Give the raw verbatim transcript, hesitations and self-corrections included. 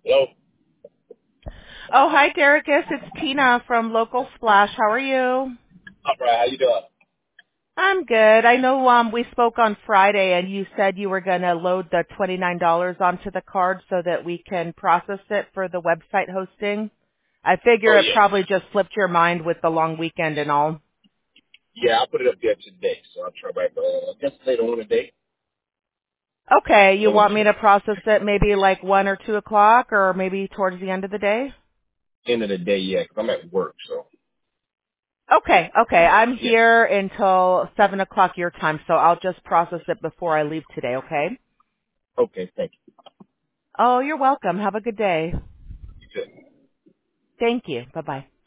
Hello. Oh, hi, Derrickis. It's Tina from Local Splash. How are you? All right. How you doing? I'm good. I know um we spoke on Friday and you said you were going to load the twenty-nine dollars onto the card so that we can process it for the website hosting. I Oh figure it yeah. probably just slipped your mind with the long weekend and all. Yeah, I put it up there today, so I'll try back. Uh, I guess later on today. Okay, you One or want me two. to process it maybe like one or two o'clock or maybe towards the end of the day? End of the day, yeah, 'cause I'm at work. So Okay, okay. I'm yeah. here until seven o'clock your time, so I'll just process it before I leave today, okay? Okay. Thank you. Oh, you're welcome. Have a good day. You too. Thank you. Bye-bye.